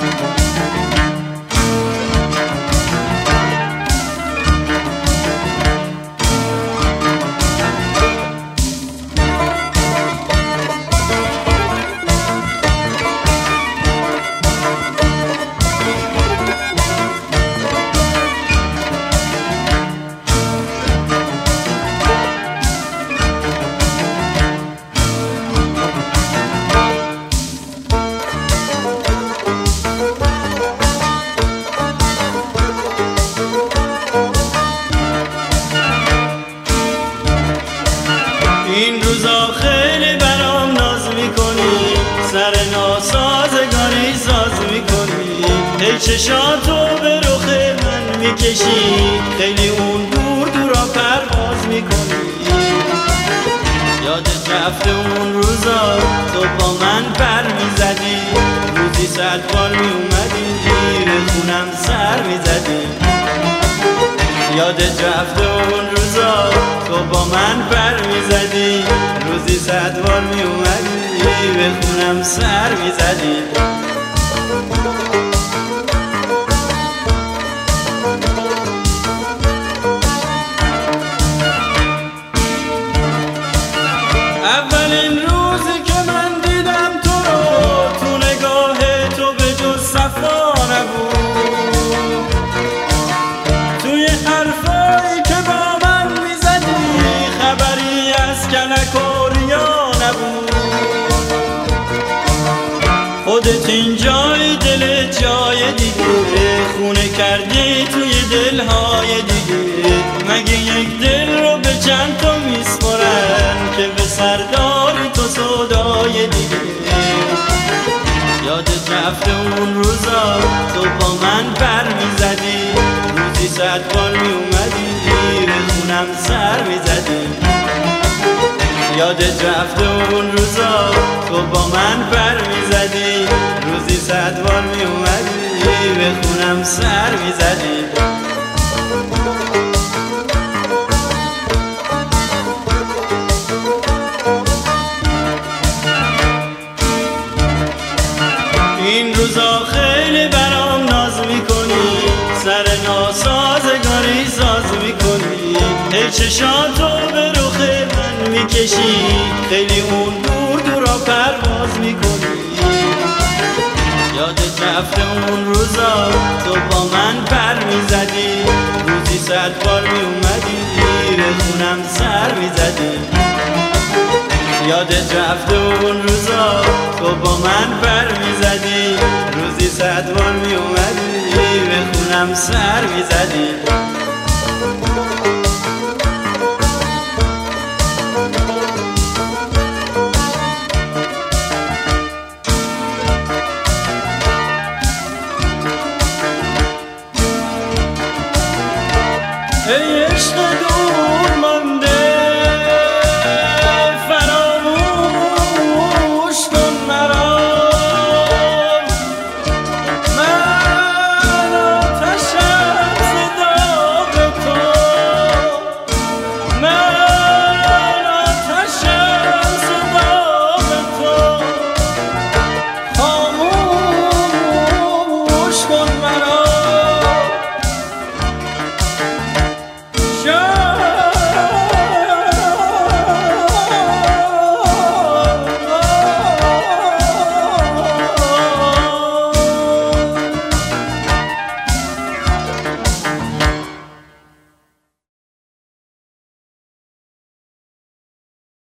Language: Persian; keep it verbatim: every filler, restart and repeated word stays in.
این روزا خیلی برام ناز میکنی، سر ناسازگاری ساز میکنی، ای چشاتو به رخ من میکشی، خیلی اون دور دورا پرواز میکنی. یادت رفته اون روزا تو با من پر میزدی، روزی صد بار میومدی گیر خونم سر میزدی. یادت رفته اون روزا تو با من پر میزدی، روزی صد بار میومدی به خونم سر میزدی. اولین روزی که من دیدم تو رو، تو نگاه تو به جز صفا نبود، توی حرفایی که با من میزدی خبری از کلک و ریا نبود. خودت این جای دلت جای دیگه، خونه کردی توی دلهای دیگه. مگه یک دل رو به چند تا میسپرن که به سرداری تو سودای دیگه. یادت رفته اون روزا تو با من پر میزدی، روزی صد بار میومدی گیر خونم سر میزدی. یادت رفته اون روزا تو با من پر میزدی، روزی صد بار میومدی به خونم سر میزدی. این روزا خیلی برام ناز میکنی، سر ناسازگاری ساز میکنی، ای چشاتو به رخ من میکشی، خیلی اون دور دورا پرواز میکنی. یادت رفته اون روزا تو با من پر میزدی، روزی صد بار میومدی گیر خونم سر میزدی. یادت رفته اون روزا تو با من پر میزدی، روزی صد بار میومدی به خونم سر میزدی. ای عشق